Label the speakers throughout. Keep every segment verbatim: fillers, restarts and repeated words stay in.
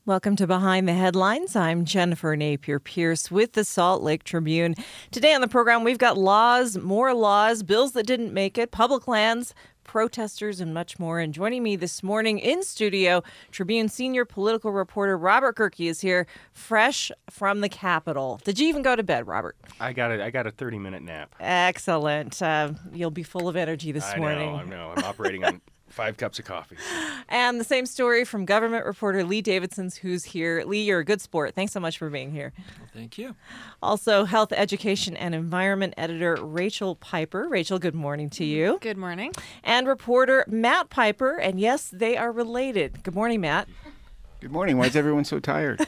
Speaker 1: Welcome to Behind the Headlines. I'm Jennifer Napier-Pierce with the Salt Lake Tribune. Today on the program, we've got laws, more laws, bills that didn't make it, public lands, protesters, and much more. And joining me this morning in studio, Tribune senior political reporter Robert Gehrke is here, fresh from the Capitol. Did you even go to bed, Robert?
Speaker 2: I got a, I got a thirty-minute nap.
Speaker 1: Excellent. Uh, you'll be full of energy this
Speaker 2: I
Speaker 1: morning.
Speaker 2: know, I know. I'm operating on five cups of coffee.
Speaker 1: And the same story from government reporter Lee Davidsons, who's here. Lee, you're a good sport. Thanks so much for being here.
Speaker 3: Well, thank you.
Speaker 1: Also, health, education, and environment editor Rachel Piper. Rachel, good morning to you.
Speaker 4: Good morning.
Speaker 1: And reporter Matt Piper. And yes, they are related. Good morning, Matt.
Speaker 5: Good morning. Why is everyone so tired?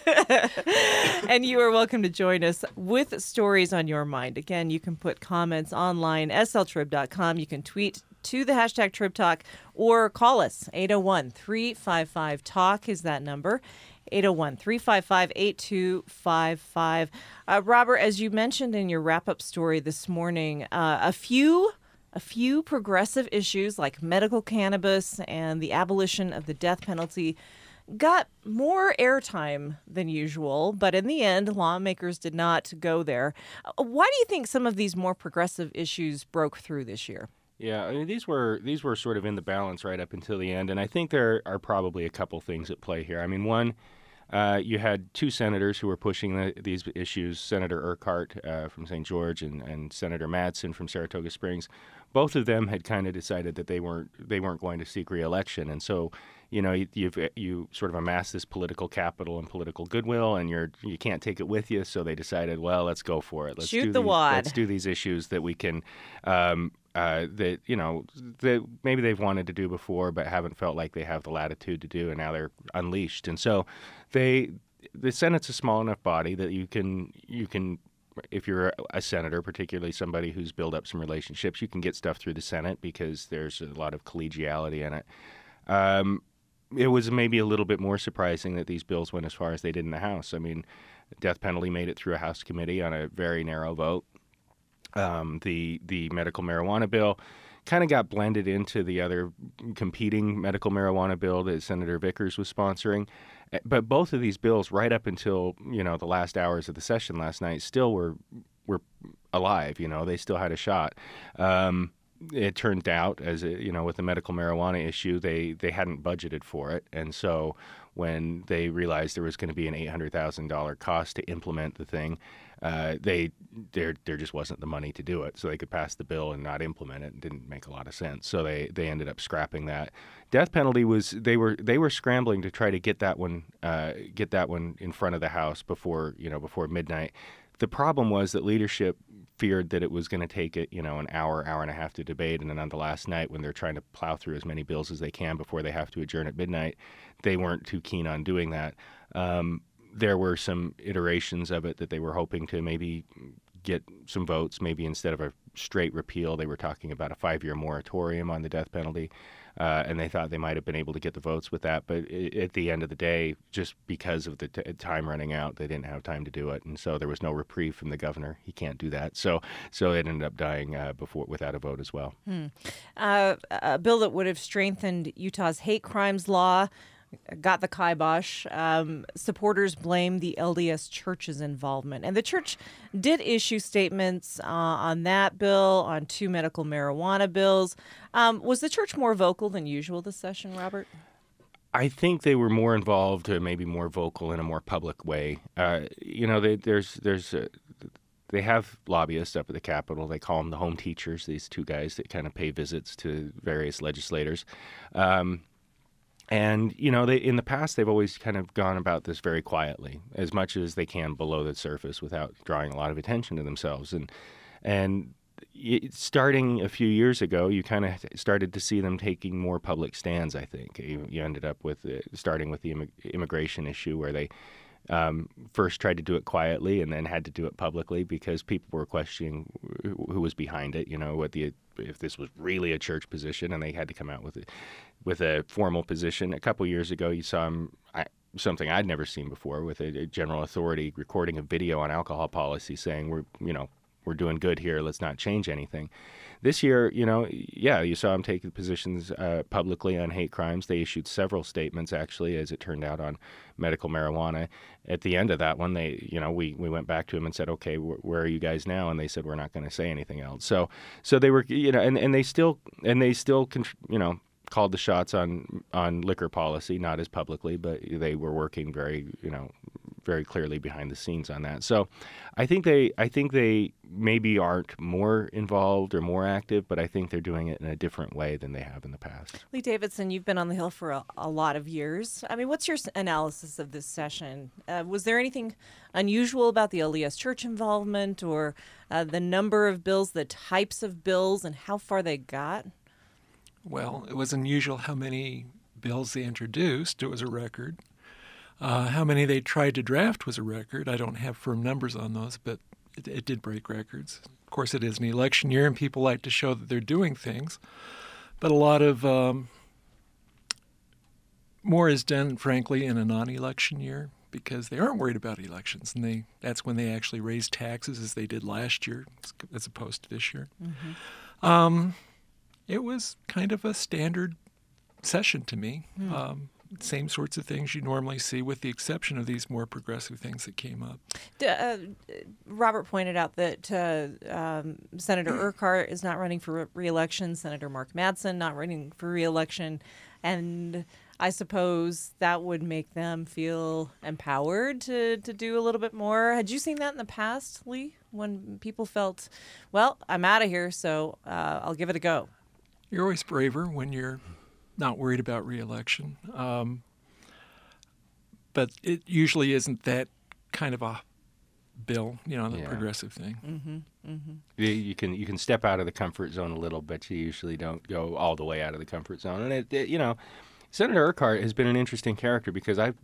Speaker 1: And you are welcome to join us with stories on your mind. Again, you can put comments online, S L trib dot com. You can tweet to the hashtag TribTalk or call us. eight oh one, three five five, talk is that number. eight oh one, three five five, eight two five five. Uh, Robert, as you mentioned in your wrap-up story this morning, uh, a few... A few progressive issues like medical cannabis and the abolition of the death penalty got more airtime than usual, but in the end, lawmakers did not go there. Uh, Why do you think some of these more progressive issues broke through this year?
Speaker 2: Yeah, I mean, these were these were sort of in the balance right up until the end, and I think there are probably a couple things at play here. I mean, one, uh, you had two senators who were pushing the, these issues, Senator Urquhart uh, from Saint George and, and Senator Madsen from Saratoga Springs. Both of them had kind of decided that they weren't they weren't going to seek re-election, and so you know you you've, you sort of amass this political capital and political goodwill, and you're you can't take it with you. So they decided, well, let's go for it. Let's
Speaker 1: Shoot
Speaker 2: do
Speaker 1: the
Speaker 2: these,
Speaker 1: wad.
Speaker 2: Let's do these issues that we can um, uh, that you know that maybe they've wanted to do before, but haven't felt like they have the latitude to do, and now they're unleashed. And so they the Senate's a small enough body that you can you can. If you're a senator, particularly somebody who's built up some relationships, you can get stuff through the Senate because there's a lot of collegiality in it. Um, it was maybe a little bit more surprising that these bills went as far as they did in the House. I mean, the death penalty made it through a House committee on a very narrow vote. Um, the the medical marijuana bill kind of got blended into the other competing medical marijuana bill that Senator Vickers was sponsoring. But both of these bills, right up until, you know, the last hours of the session last night, still were were alive. You know, they still had a shot. Um, it turned out, as it, you know, with the medical marijuana issue, they, they hadn't budgeted for it. And so when they realized there was going to be an eight hundred thousand dollars cost to implement the thing, uh, they there there just wasn't the money to do it. So they could pass the bill and not implement it. It didn't make a lot of sense. So they, they ended up scrapping that. Death penalty was they were they were scrambling to try to get that one uh, get that one in front of the House before you know before midnight. The problem was that leadership feared that it was going to take it, you know, an hour, hour and a half to debate, and then on the last night when they're trying to plow through as many bills as they can before they have to adjourn at midnight, they weren't too keen on doing that. Um, there were some iterations of it that they were hoping to maybe get some votes. Maybe instead of a straight repeal, they were talking about a five-year moratorium on the death penalty. Uh, and they thought they might have been able to get the votes with that. But it, at the end of the day, just because of the t- time running out, they didn't have time to do it. And so there was no reprieve from the governor. He can't do that. So so it ended up dying uh, before without a vote as well.
Speaker 1: Hmm. Uh, a bill that would have strengthened Utah's hate crimes law got the kibosh. Um, supporters blame the L D S Church's involvement. And the church did issue statements uh, on that bill, on two medical marijuana bills. Um, was the church more vocal than usual this session, Robert?
Speaker 2: I think they were more involved, or maybe more vocal in a more public way. Uh, you know, they, there's there's a, they have lobbyists up at the Capitol. They call them the home teachers, these two guys that kind of pay visits to various legislators. Um, And, you know, they in the past, they've always kind of gone about this very quietly, as much as they can below the surface without drawing a lot of attention to themselves. And and it, starting a few years ago, you kind of started to see them taking more public stands, I think. You, you ended up with uh, starting with the immig- immigration issue where they um, first tried to do it quietly and then had to do it publicly because people were questioning who was behind it, you know, what the if this was really a church position, and they had to come out with it. With a formal position. A couple years ago, you saw him, I, something I'd never seen before, with a, a general authority recording a video on alcohol policy saying we're, you know, we're doing good here. Let's not change anything. This year, you know, yeah, you saw them take positions uh, publicly on hate crimes. They issued several statements, actually, as it turned out, on medical marijuana. At the end of that one, they, you know, we, we went back to them and said, okay, wh- where are you guys now? And they said, we're not going to say anything else. So, so they were, you know, and, and they still, and they still, you know, called the shots on on liquor policy, not as publicly, but they were working very, you know, very clearly behind the scenes on that. So I think they I think they maybe aren't more involved or more active, but I think they're doing it in a different way than they have in the past.
Speaker 1: Lee Davidson, you've been on the Hill for a, a lot of years. I mean, what's your s- analysis of this session? Uh, was there anything unusual about the L D S Church involvement, or uh, the number of bills, the types of bills, and how far they got?
Speaker 3: Well, it was unusual how many bills they introduced. It was a record. Uh, how many they tried to draft was a record. I don't have firm numbers on those, but it, it did break records. Of course, it is an election year, and people like to show that they're doing things. But a lot of um, more is done, frankly, in a non-election year because they aren't worried about elections, and they that's when they actually raise taxes, as they did last year, as opposed to this year. Mm-hmm. Um, it was kind of a standard session to me. Mm. Um, Same sorts of things you normally see, with the exception of these more progressive things that came up.
Speaker 1: Uh, Robert pointed out that uh, um, Senator Urquhart is not running for re-election, Senator Mark Madsen not running for re-election, and I suppose that would make them feel empowered to, to do a little bit more. Had you seen that in the past, Lee, when people felt, well, I'm out of here, so uh, I'll give it a go?
Speaker 3: You're always braver when you're not worried about re-election. Um, but it usually isn't that kind of a bill, you know, the
Speaker 2: yeah.
Speaker 3: progressive thing.
Speaker 1: Mm-hmm, mm-hmm.
Speaker 2: You, you can you can step out of the comfort zone a little, but you usually don't go all the way out of the comfort zone. And, it, it, you know, Senator Urquhart has been an interesting character because I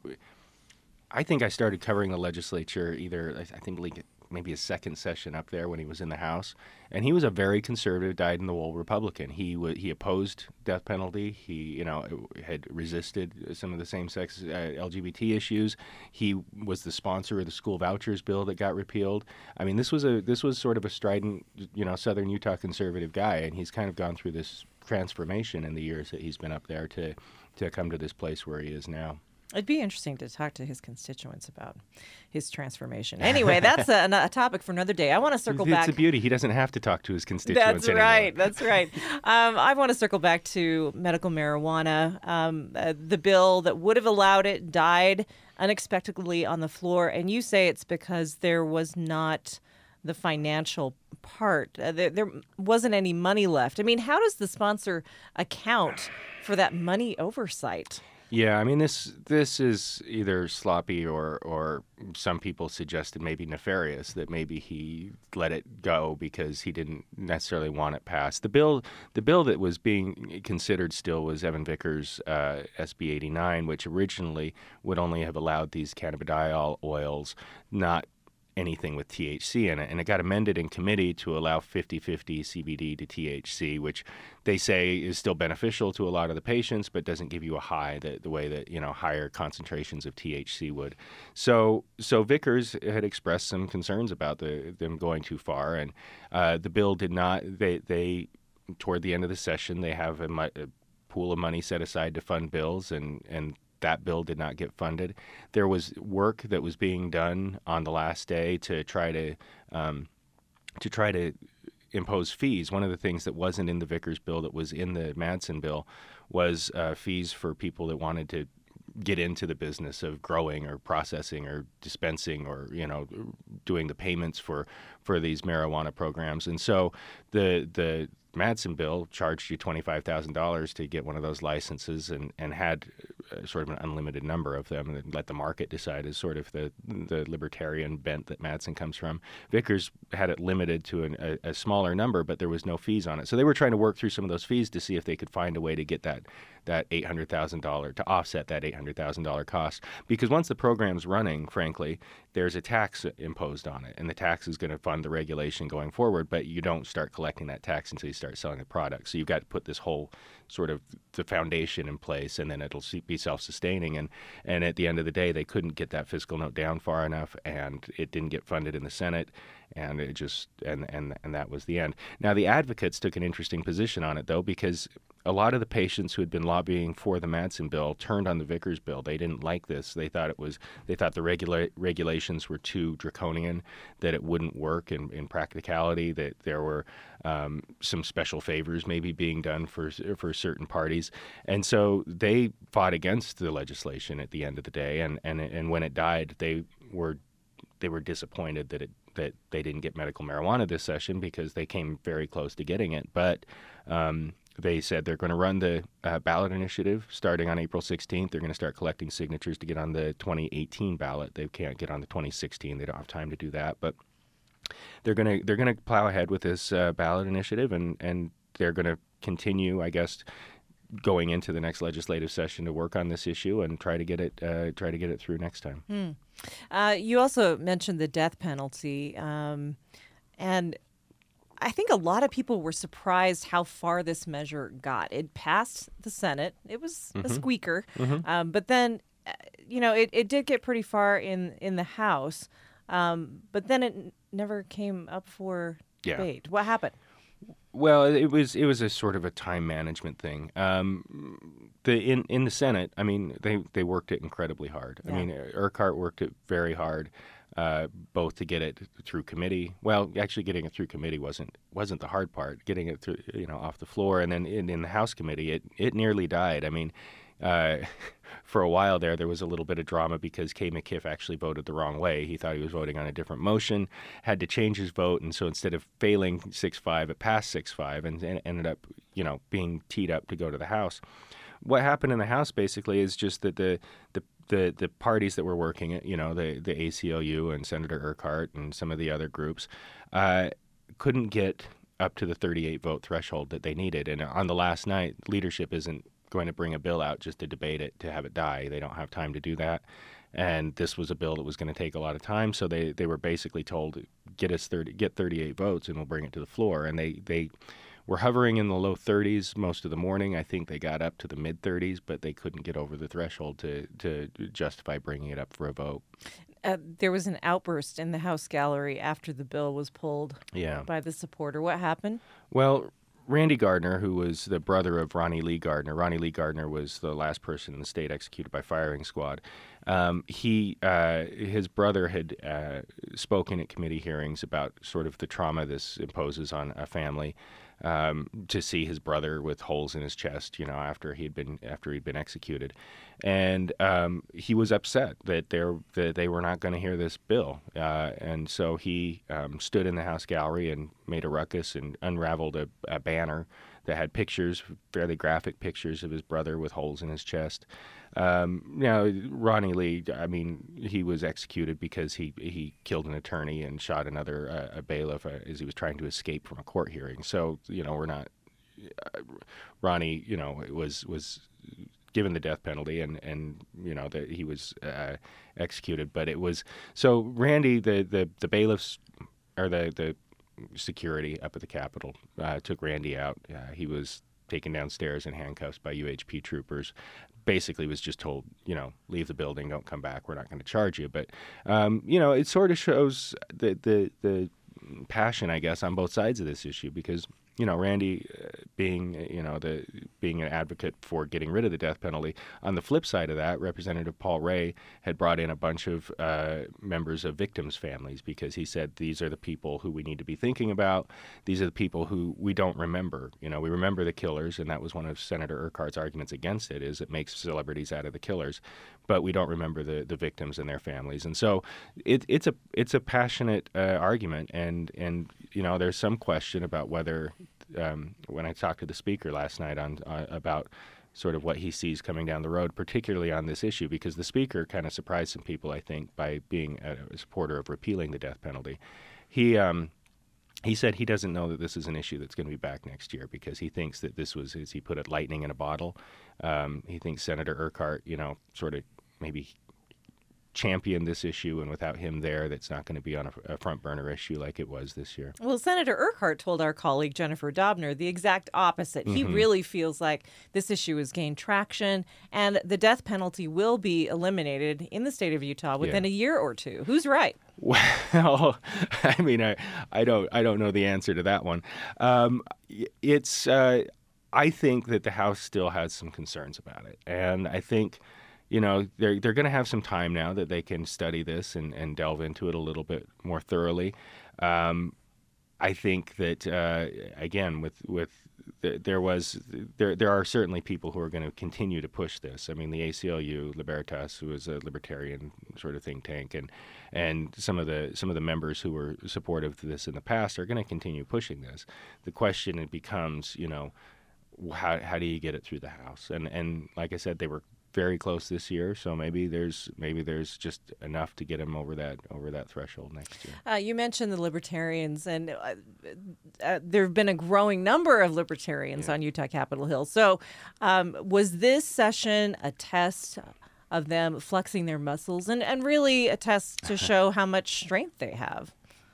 Speaker 2: I think I started covering the legislature either, I think, like maybe a second session up there when he was in the House. And he was a very conservative, dyed-in-the-wool Republican. He w- he opposed death penalty. He, you know, had resisted some of the same-sex uh, L G B T issues. He was the sponsor of the school vouchers bill that got repealed. I mean, this was a this was sort of a strident, you know, Southern Utah conservative guy, and he's kind of gone through this transformation in the years that he's been up there to to come to this place where he is now.
Speaker 1: It'd be interesting to talk to his constituents about his transformation. Anyway, that's a, a topic for another day. I want to circle
Speaker 2: it's
Speaker 1: back.
Speaker 2: It's a beauty. He doesn't have to talk to his constituents
Speaker 1: That's
Speaker 2: anymore.
Speaker 1: right. That's right. Um, I want to circle back to medical marijuana. Um, uh, the bill that would have allowed it died unexpectedly on the floor, and you say it's because there was not the financial part. Uh, there, there wasn't any money left. I mean, how does the sponsor account for that money oversight?
Speaker 2: Yeah, I mean, this this is either sloppy or, or some people suggested maybe nefarious, that maybe he let it go because he didn't necessarily want it passed. The bill the bill that was being considered still was Evan Vickers' uh, S B eighty-nine, which originally would only have allowed these cannabidiol oils, not anything with T H C in it, and it got amended in committee to allow fifty-fifty C B D to T H C, which they say is still beneficial to a lot of the patients, but doesn't give you a high the, the way that, you know, higher concentrations of T H C would. So so Vickers had expressed some concerns about the, them going too far, and uh, the bill did not, they, they, toward the end of the session, they have a, a pool of money set aside to fund bills, and, and that bill did not get funded. There was work that was being done on the last day to try to um, to try to impose fees. One of the things that wasn't in the Vickers bill that was in the Madsen bill was uh, fees for people that wanted to get into the business of growing or processing or dispensing or, you know, doing the payments for for these marijuana programs. And so the the Madsen bill charged you twenty-five thousand dollars to get one of those licenses, and, and had uh, sort of an unlimited number of them, and let the market decide, is sort of the the libertarian bent that Madsen comes from. Vickers had it limited to an, a, a smaller number, but there was no fees on it. So they were trying to work through some of those fees to see if they could find a way to get that that eight hundred thousand dollars, to offset that eight hundred thousand dollars cost. Because once the program's running, frankly, there's a tax imposed on it, and the tax is going to fund the regulation going forward, but you don't start collecting that tax until you start selling the product. So you've got to put this whole sort of the foundation in place, and then it'll be self-sustaining. And and at the end of the day, they couldn't get that fiscal note down far enough, and it didn't get funded in the Senate, and it just and and and that was the end. Now the advocates took an interesting position on it, though, because a lot of the patients who had been lobbying for the Madsen bill turned on the Vickers bill. They didn't like this. They thought it was they thought the regula- regulations were too draconian, that it wouldn't work in, in practicality, that there were um, some special favors maybe being done for for certain parties. And so they fought against the legislation at the end of the day, and, and, and when it died, they were they were disappointed that it that they didn't get medical marijuana this session, because they came very close to getting it. But um, they said they're going to run the uh, ballot initiative starting on April sixteenth. They're going to start collecting signatures to get on the twenty eighteen ballot. They can't get on the twenty sixteen. They don't have time to do that. But they're going to they're going to plow ahead with this uh, ballot initiative, and, and they're going to continue, I guess, going into the next legislative session to work on this issue and try to get it uh, try to get it through next time.
Speaker 1: Hmm. Uh, you also mentioned the death penalty, um, and I think a lot of people were surprised how far this measure got. It passed the Senate. It was
Speaker 2: Mm-hmm.
Speaker 1: a squeaker,
Speaker 2: Mm-hmm.
Speaker 1: um, but then, uh, you know, it, it did get pretty far in, in the House, um, but then it n- never came up for
Speaker 2: Yeah.
Speaker 1: debate. What happened?
Speaker 2: Well, it was it was a sort of a time management thing. Um, the in, in the Senate, I mean, they, they worked it incredibly hard.
Speaker 1: Yeah.
Speaker 2: I mean, Urquhart worked it very hard, uh, both to get it through committee. Well, actually, getting it through committee wasn't wasn't the hard part. Getting it through, you know, off the floor, and then in, in the House committee, it it nearly died. I mean. Uh, for a while there, there was a little bit of drama because Kay McKiff actually voted the wrong way. He thought he was voting on a different motion, had to change his vote, and so instead of failing six five, it passed six five and, and ended up, you know, being teed up to go to the House. What happened in the House basically is just that the the the, the parties that were working it, you know, the the A C L U and Senator Urquhart and some of the other groups, uh, couldn't get up to the thirty-eight vote threshold that they needed. And on the last night, leadership isn't going to bring a bill out just to debate it, to have it die. They don't have time to do that. And this was a bill that was going to take a lot of time, so they, they were basically told, get us thirty, get thirty-eight votes, and we'll bring it to the floor. And they, they were hovering in the low thirties most of the morning. I think they got up to the mid thirties, but they couldn't get over the threshold to, to justify bringing it up for a vote.
Speaker 1: Uh, there was an outburst in the House gallery after the bill was pulled
Speaker 2: Yeah.
Speaker 1: by the supporter. What happened?
Speaker 2: Well, Randy Gardner, who was the brother of Ronnie Lee Gardner. Ronnie Lee Gardner was the last person in the state executed by firing squad. Um, he, uh, his brother had uh, spoken at committee hearings about sort of the trauma this imposes on a family. Um, to see his brother with holes in his chest, you know, after he'd been after he'd been executed, and um, he was upset that they that they were not going to hear this bill, uh, and so he um, stood in the House gallery and made a ruckus and unraveled a, a banner that had pictures, fairly graphic pictures of his brother with holes in his chest. Um, you know, Ronnie Lee, I mean, he was executed because he he killed an attorney and shot another uh, a bailiff uh, as he was trying to escape from a court hearing. So, you know, we're not uh, Ronnie, you know, was was given the death penalty, and, and you know that he was uh, executed. But it was so Randy, the the, the bailiffs or the the security up at the Capitol uh, took Randy out. Uh, he was taken downstairs in handcuffs by U H P troopers. Basically was just told, you know, leave the building, don't come back, we're not going to charge you. But, um, you know, it sort of shows the, the, the passion, I guess, on both sides of this issue, because, you know, Randy uh, being, you know, the being an advocate for getting rid of the death penalty. On the flip side of that, Representative Paul Ray had brought in a bunch of uh, members of victims' families, because he said these are the people who we need to be thinking about. These are the people who we don't remember. You know, we remember the killers, and that was one of Senator Urquhart's arguments against it, is it makes celebrities out of the killers, but we don't remember the, the victims and their families. And so it, it's a it's a passionate uh, argument, and and you know, there's some question about whether. Um, when I talked to the speaker last night on uh, about sort of what he sees coming down the road, particularly on this issue, because the speaker kind of surprised some people, I think, by being a supporter of repealing the death penalty. He um, he said he doesn't know that this is an issue that's going to be back next year, because he thinks that this was, as he put it, lightning in a bottle. Um, he thinks Senator Urquhart, you know, sort of maybe championed this issue, and without him there, that's not going to be on a, a front burner issue like it was this year.
Speaker 1: Well, Senator Urquhart told our colleague Jennifer Dobner the exact opposite.
Speaker 2: Mm-hmm.
Speaker 1: He really feels like this issue has gained traction, and the death penalty will be eliminated in the state of Utah within
Speaker 2: Yeah.
Speaker 1: a year or two. Who's right?
Speaker 2: Well, I mean, I, I don't I don't know the answer to that one. Um, it's uh, I think that the House still has some concerns about it, and I think, you know, they're they're going to have some time now that they can study this and, and delve into it a little bit more thoroughly. Um, I think that uh, again, with with the, there was there there are certainly people who are going to continue to push this. I mean, the A C L U, Libertas, who is a libertarian sort of think tank, and and some of the some of the members who were supportive to this in the past are going to continue pushing this. The question it becomes, you know, how how do you get it through the House? And and like I said, they were very close this year, so maybe there's maybe there's just enough to get them over that over that threshold next year.
Speaker 1: Uh, you mentioned the libertarians, and uh, uh, there have been a growing number of libertarians
Speaker 2: Yeah.
Speaker 1: on Utah Capitol Hill. So, um, was this session a test of them flexing their muscles, and, and really a test to show how much strength they have?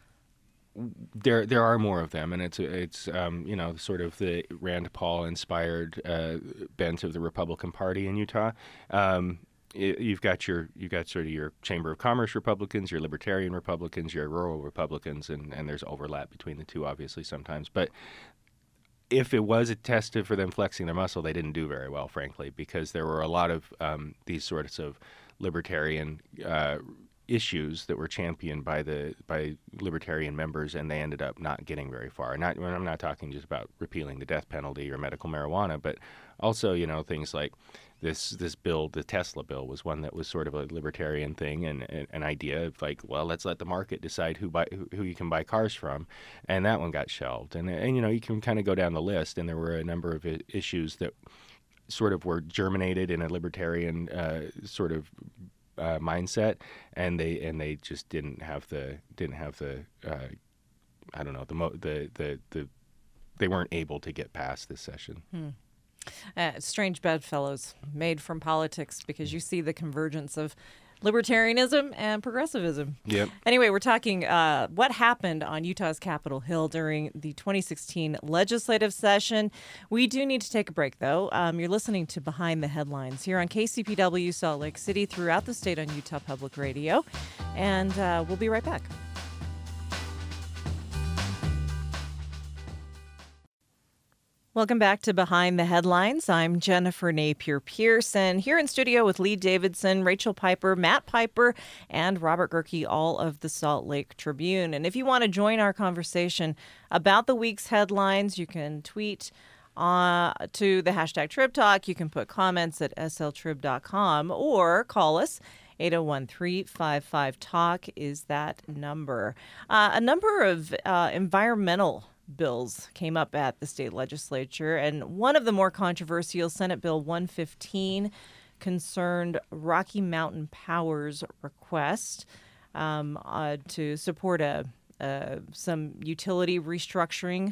Speaker 2: There, there are more of them, and it's it's um, you know, sort of the Rand Paul inspired uh, bent of the Republican Party in Utah. Um, y- you've got your you've got sort of your Chamber of Commerce Republicans, your Libertarian Republicans, your rural Republicans, and, and there's overlap between the two, obviously sometimes. But if it was a test for them flexing their muscle, they didn't do very well, frankly, because there were a lot of um, these sorts of libertarian Uh, issues that were championed by the by libertarian members, and they ended up not getting very far. Not, I'm not talking just about repealing the death penalty or medical marijuana, but also, you know, things like this this bill, the Tesla bill, was one that was sort of a libertarian thing, and, and an idea of like, well, let's let the market decide who buy who, who you can buy cars from, and that one got shelved. And and you know, you can kind of go down the list, and there were a number of I- issues that sort of were germinated in a libertarian uh, sort of Uh, mindset, and they and they just didn't have the didn't have the uh, I don't know the mo- the the the they weren't able to get past this session.
Speaker 1: Hmm. Uh, strange bedfellows made from politics, because you see the convergence of libertarianism and progressivism.
Speaker 2: Yep.
Speaker 1: Anyway, we're talking uh, what happened on Utah's Capitol Hill during the twenty sixteen legislative session. We do need to take a break, though. Um, you're listening to Behind the Headlines here on K C P W Salt Lake City, throughout the state on Utah Public Radio. And uh, we'll be right back. Welcome back to Behind the Headlines. I'm Jennifer Napier-Pierce, and here in studio with Lee Davidson, Rachel Piper, Matt Piper, and Robert Gerke, all of the Salt Lake Tribune. And if you want to join our conversation about the week's headlines, you can tweet uh, to the hashtag Trib Talk. You can put comments at S L trib dot com or call us. eight oh one, three five five, talk is that number. Uh, a number of uh, environmental bills came up at the state legislature, and one of the more controversial, Senate Bill one fifteen, concerned Rocky Mountain Power's request um, uh, to support a uh, some utility restructuring,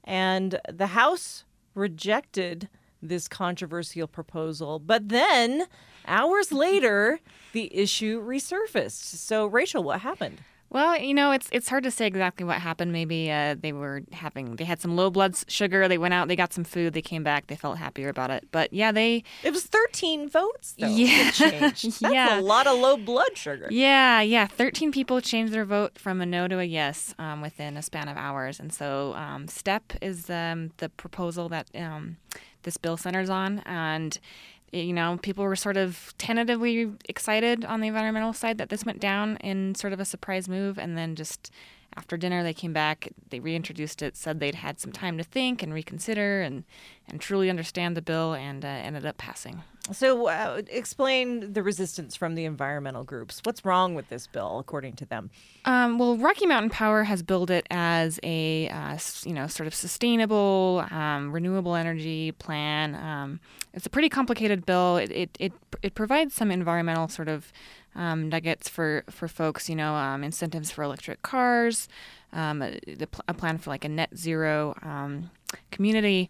Speaker 1: and the House rejected this controversial proposal. But then, hours later, the issue resurfaced. So, Rachel, what happened?
Speaker 4: Well, you know, it's it's hard to say exactly what happened. Maybe uh, they were having, they had some low blood sugar. They went out, they got some food, they came back, they felt happier about it. But yeah, they...
Speaker 1: It was thirteen votes, though,
Speaker 4: Yeah.
Speaker 1: that changed. That's
Speaker 4: Yeah.
Speaker 1: a lot of low blood sugar.
Speaker 4: Yeah, yeah. thirteen people changed their vote from a no to a yes um, within a span of hours. And so um, STEP is um, the proposal that um, this bill centers on. And you know, people were sort of tentatively excited on the environmental side that this went down in sort of a surprise move. And then just after dinner, they came back, they reintroduced it, said they'd had some time to think and reconsider and, and truly understand the bill, and uh, ended up passing.
Speaker 1: So uh, explain the resistance from the environmental groups. What's wrong with this bill, according to them?
Speaker 4: Um, well, Rocky Mountain Power has billed it as a, uh, s- you know, sort of sustainable, um, renewable energy plan. Um, it's a pretty complicated bill. It it it, it provides some environmental sort of um, nuggets for, for folks, you know, um, incentives for electric cars, um, a, the pl- a plan for like a net zero um, community.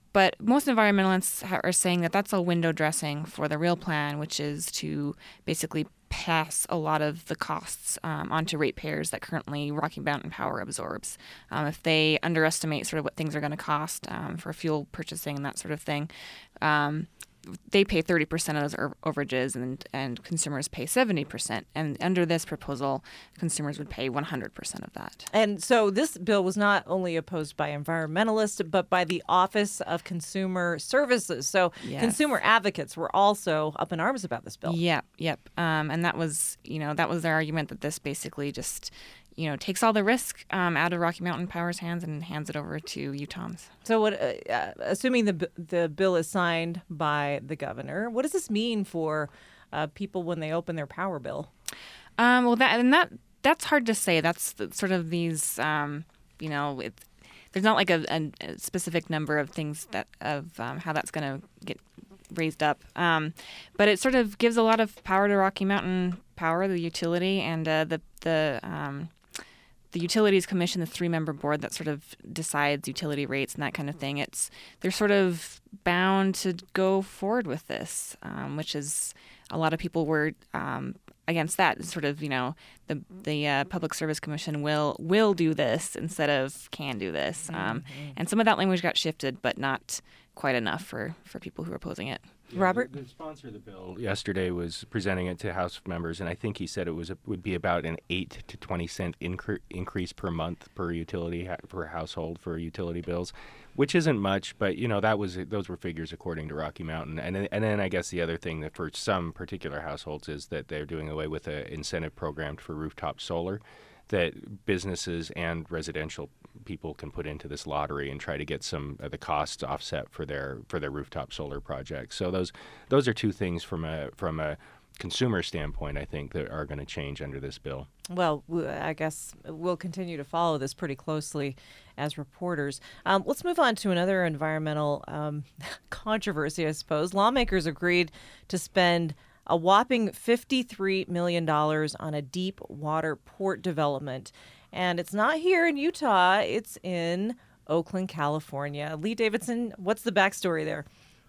Speaker 4: but most environmentalists ha- are saying that that's a window dressing for the real plan, which is to basically pass a lot of the costs um, onto ratepayers that currently Rocky Mountain Power absorbs. Um, if they underestimate sort of what things are going to cost um, for fuel purchasing and that sort of thing, um, they pay thirty percent of those er- overages and, and consumers pay seventy percent. And under this proposal, consumers would pay one hundred percent of that.
Speaker 1: And so this bill was not only opposed by environmentalists, but by the Office of Consumer Services. So
Speaker 4: Yes.
Speaker 1: consumer advocates were also up in arms about this bill.
Speaker 4: Yep, yep. Um, and that was, you know, that was their argument that this basically just, you know, takes all the risk um, out of Rocky Mountain Power's hands and hands it over to U T O Ms.
Speaker 1: So, what, uh, uh, assuming the b- the bill is signed by the governor, what does this mean for uh, people when they open their power bill?
Speaker 4: Um, well, that and that that's hard to say. That's the, sort of these, um, you know, it, there's not like a, a, a specific number of things that of um, how that's going to get raised up. Um, but it sort of gives a lot of power to Rocky Mountain Power, the utility, and uh, the the um, the Utilities Commission, the three-member board that sort of decides utility rates and that kind of thing. It's they're sort of bound to go forward with this, um, which is a lot of people were um, against that. It's sort of, you know, the the uh, Public Service Commission will will do this instead of can do this, um,
Speaker 1: Mm-hmm.
Speaker 4: and some of that language got shifted, but not quite enough for, for people who are opposing it.
Speaker 2: Yeah,
Speaker 1: Robert?
Speaker 2: the, the sponsor of the bill yesterday was presenting it to House members, and I think he said it was a, would be about an eight to twenty cent incre- increase per month per utility ha- per household for utility bills, which isn't much, but you know that was those were figures according to Rocky Mountain. And then, and then I guess the other thing that for some particular households is that they're doing away with an incentive program for rooftop solar that businesses and residential people can put into this lottery and try to get some of the costs offset for their for their rooftop solar projects. So those those are two things from a from a consumer standpoint, I think, that are going to change under this bill.
Speaker 1: Well, w- I guess we'll continue to follow this pretty closely as reporters. Um, let's move on to another environmental um, controversy, I suppose. Lawmakers agreed to spend a whopping fifty-three million dollars on a deep water port development. And it's not here in Utah, it's in Oakland, California. Lee Davidson, what's the backstory there?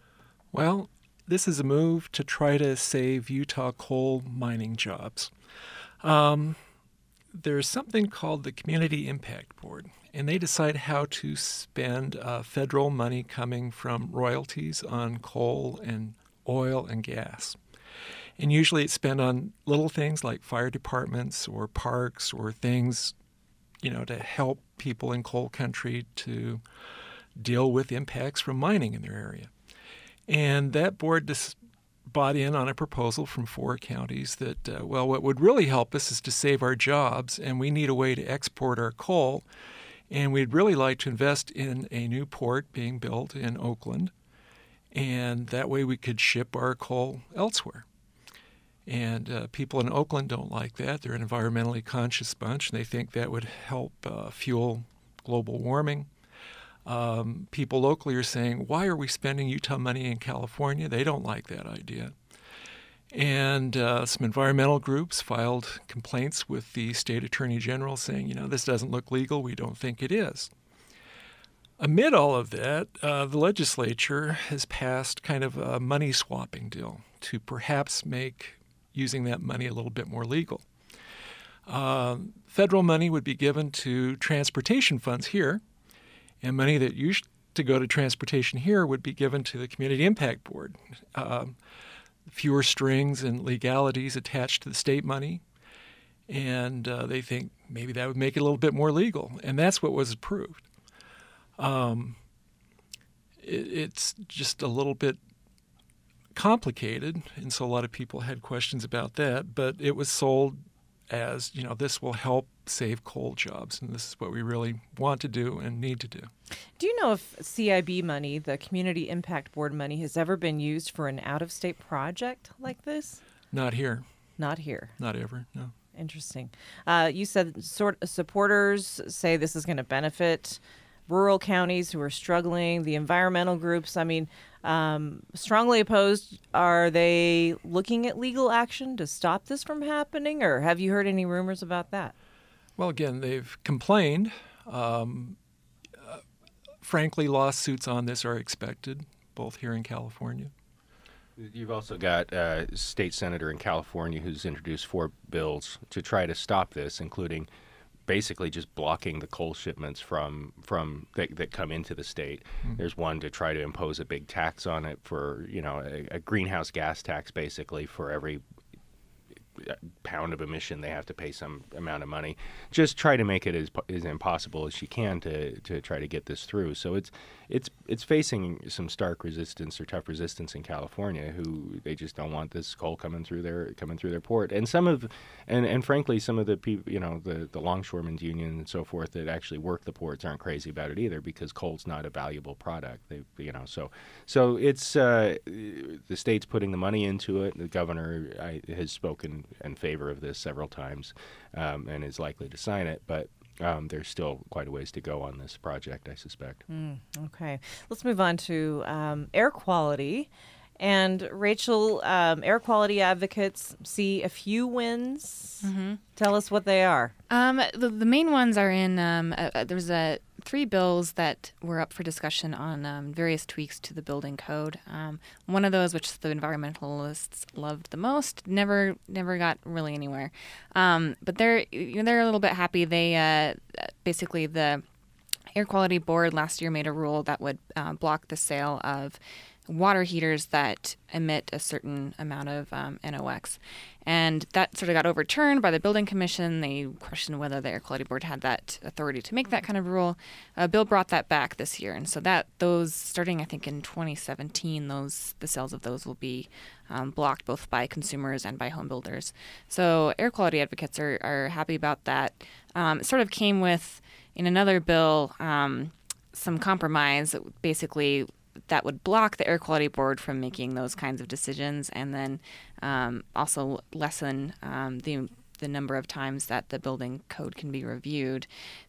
Speaker 3: Well, this is a move to try to save Utah coal mining jobs. Um, there's something called the Community Impact Board, and they decide how to spend uh, federal money coming from royalties on coal and oil and gas. And usually it's spent on little things like fire departments or parks or things, you know, to help people in coal country to deal with impacts from mining in their area. And that board dis- bought in on a proposal from four counties that, uh, well, what would really help us is to save our jobs, and we need a way to export our coal. And we'd really like to invest in a new port being built in Oakland, and that way we could ship our coal elsewhere. And uh, people in Oakland don't like that. They're an environmentally conscious bunch, and they think that would help uh, fuel global warming. Um, people locally are saying, why are we spending Utah money in California? They don't like that idea. And uh, some environmental groups filed complaints with the state attorney general saying, you know, this doesn't look legal. We don't think it is. Amid all of that, uh, the legislature has passed kind of a money swapping deal to perhaps make using that money a little bit more legal. Uh, federal money would be given to transportation funds here, and money that used to go to transportation here would be given to the Community Impact Board. Um, fewer strings and legalities attached to the state money, and uh, they think maybe that would make it a little bit more legal, and that's what was approved. Um, it, it's just a little bit complicated, and so a lot of people had questions about that, but it was sold as, you know, this will help save coal jobs, and this is what we really want to do and need to do.
Speaker 1: Do you know if C I B money, the Community Impact Board money, has ever been used for an out-of-state project like this?
Speaker 3: Not here.
Speaker 1: Not here.
Speaker 3: Not ever, no.
Speaker 1: Interesting. Uh, you said sort supporters say this is going to benefit rural counties who are struggling, the environmental groups, I mean, um, strongly opposed. Are they looking at legal action to stop this from happening, or have you heard any rumors about that?
Speaker 3: Well, again, they've complained. Um, frankly, lawsuits on this are expected, both here in California.
Speaker 2: You've also got a state senator in California who's introduced four bills to try to stop this, including basically just blocking the coal shipments from from that, that come into the state. Mm-hmm. There's one to try to impose a big tax on it for, you know, a, a greenhouse gas tax basically for every pound of emission they have to pay some amount of money. Just try to make it as as impossible as she can to to try to get this through. So it's it's it's facing some stark resistance or tough resistance in California, who they just don't want this coal coming through their coming through their port. And some of and and frankly some of the people, you know, the the longshoremen's union and so forth that actually work the ports aren't crazy about it either, because coal's not a valuable product. They you know so so it's uh, the state's putting the money into it. The governor I, has spoken in favor of this several times, um, and is likely to sign it, but um, there's still quite a ways to go on this project, I suspect.
Speaker 1: Mm, okay. Let's move on to um, air quality. And Rachel, um, air quality advocates see a few wins. Mm-hmm. Tell us what they are.
Speaker 4: Um, the, the main ones are in, um, uh, there's a, three bills that were up for discussion on um, various tweaks to the building code. Um, one of those, which the environmentalists loved the most, never never got really anywhere. Um, but they're you know, they're a little bit happy. They uh, basically the Air Quality Board last year made a rule that would uh, block the sale of water heaters that emit a certain amount of um, N O X. And that sort of got overturned by the Building Commission. They questioned whether the Air Quality Board had that authority to make that kind of rule. A bill brought that back this year. And so that those, starting I think in twenty seventeen, those the sales of those will be um, blocked both by consumers and by home builders. So air quality advocates are, are happy about that. Um, it sort of came with, in another bill, um, some compromise, basically that would block the Air Quality Board from making those kinds of decisions, and then um, also lessen um, the the number of times that the building code can be reviewed.